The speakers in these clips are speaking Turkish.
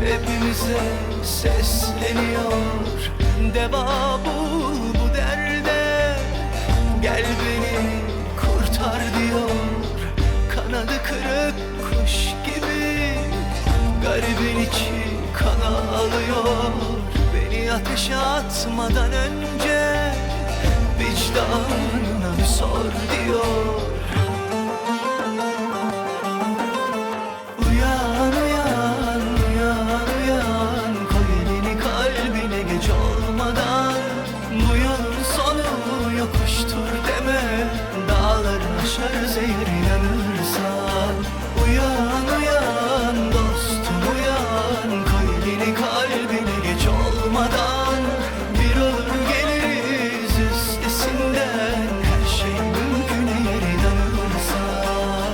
hepimize sesleniyor. Deva bu derde, gel beni kurtar diyor. Kanadı kırık kuş gibi garibin içi kana alıyor. Beni ateşe atmadan önce vicdanına bir sor diyor. Uyan uyan uyan uyan, koy elini kalbine geç olmadan. Bu yolun sonu yokuştur deme, dağları aşarız eğer inanırsan. Uyan uyan dostum uyan, koy elini kalbine geç olmadan. Bir olur geliriz üstesinden, her şey mümkün eğer inanırsan.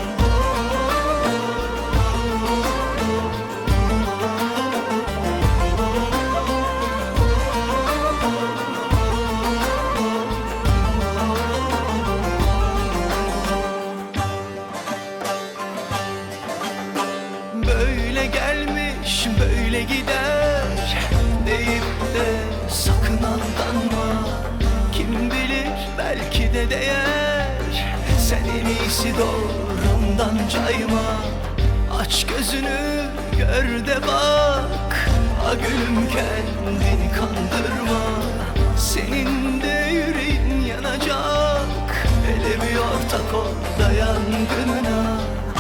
Böyle gelmiş böyle gider deyip de sakın aldanma. Kim bilir belki de değer, sen en iyisi doğrundan cayma. Aç gözünü gör de bak, a gülüm kendini kandırma. Senin de yüreğin yanacak, hele bir ortak ol da yangınına.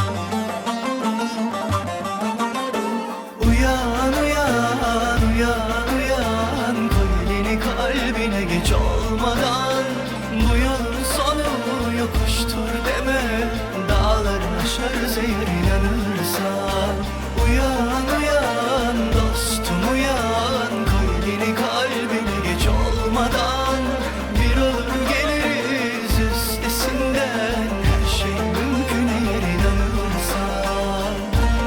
Uyan uyan uyan uyan, koy elini kalbine geç olmadan. Bu yolun sonu yokuştur deme, dağları aşarız eğer inanırsan. Uyan uyan dostum uyan, koy elini kalbine geç olmadan. Bir olur geliriz üstesinden, her şey mümkün eğer inanırsan.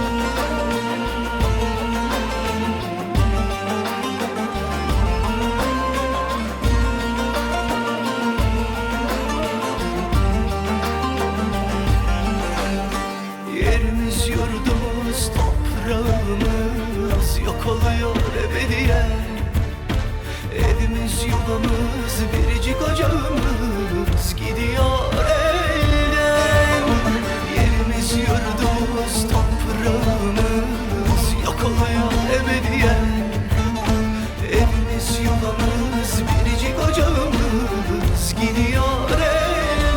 Yerimiz, yurdumuz, toprağımız yok oluyor ebediyen. Evimiz, yuvamız, biricik ocağımız gidiyor elden. Yerimiz, yurdumuz, toprağımız yok oluyor ebediyen. Evimiz, yuvamız, biricik ocağımız gidiyor elden.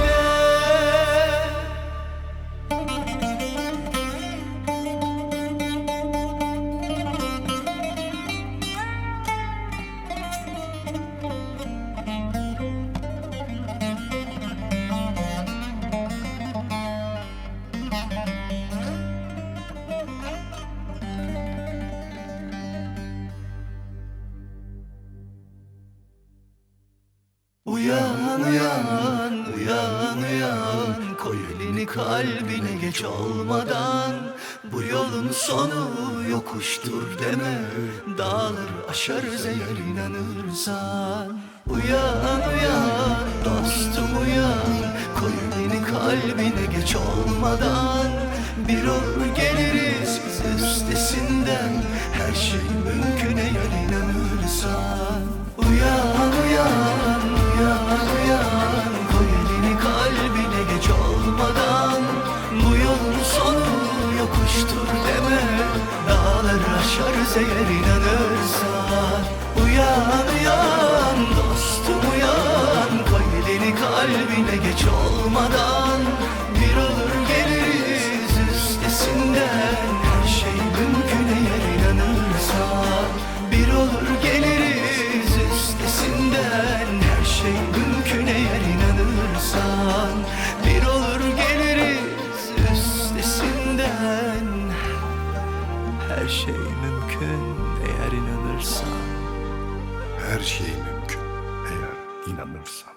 Uyan uyan uyan uyan, koy elini kalbine geç olmadan. Bu yolun sonu yokuştur deme, dağları aşarız eğer inanırsan. Uyan uyan dostum uyan, koy elini kalbine geç olmadan. Bir olur geliriz üstesinden, her şey mümkün eğer inanırsan. Uyan uyan uyan uyan, koy elini kalbine geç olmadan. Bu yolun sonu yokuştur deme, dağları aşarız eğer inanırsan. Uyan uyan dostum uyan, koy elini kalbine geç olmadan. Bir olur geliriz üstesinden, her şey mümkün eğer inanırsan. Bir olur geliriz üstesinden, her şey mümkün eğer inanırsan. Bir olur geliriz üstesinden, her şey mümkün eğer inanırsan. Her şey mümkün eğer inanırsan.